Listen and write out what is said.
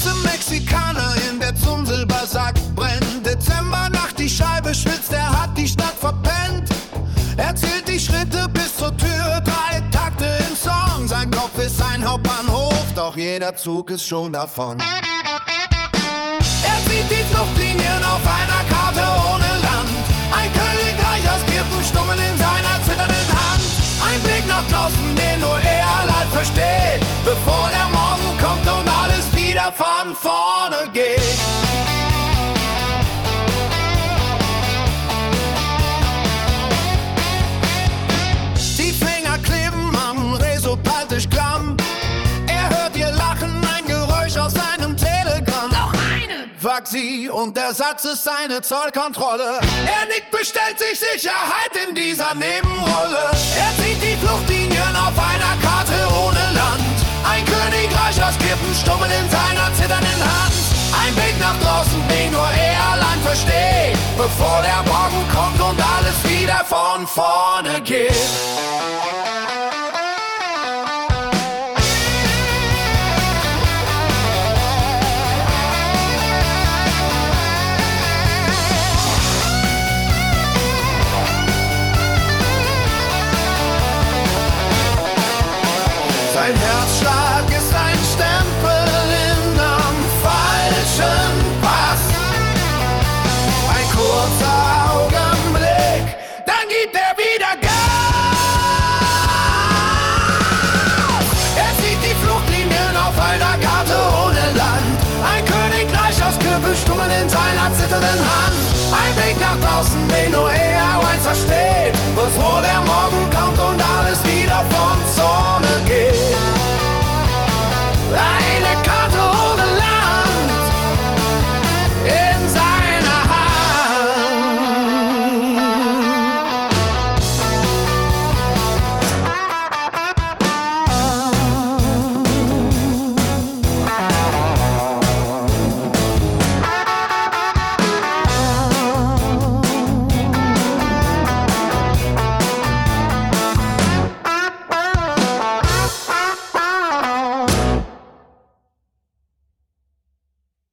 schwarze Mexikaner in der zum Silbersack brennt. Dezembernacht, die Scheibe schwitzt, er hat die Stadt verpennt. Er zählt die Schritte bis zur Tür, 3 Takte im Song. Sein Kopf ist ein Hauptbahnhof, doch jeder Zug ist schon davon. Er sieht die Fluchtlinien auf einer Karte ohne Land. Ein Königreich aus Kippenstummeln in seiner zitternden Hand. Ein Blick nach draußen, den nur er allein versteht, bevor der Morgen kommt und alles wieder von vorne geht. Die Finger kleben am Resopaltisch klamm. Er hört ihr Lachen, ein Geräusch aus seinem Telegramm. Noch eine! Fragt sie und der Satz ist seine Zollkontrolle. Er nickt, bestellt sich Sicherheit in dieser Nebenrolle. Er sieht die Fluchtlinien auf einer Karte ohne Land. Ein Königreich aus Kippenstummeln in seiner zitternden Hand. Ein Weg nach draußen, den nur er allein versteht, bevor der Morgen kommt und alles wieder von vorne geht. Sein Herzschlag ist ein Stempel in am falschen Pass. Ein kurzer Augenblick, dann gibt er wieder Gas. Er sieht die Fluchtlinien auf einer Karte ohne Land. Ein Königreich aus Kippenstummeln in seiner zitternden Hand. Ein Weg nach draußen, den nur er eins versteht,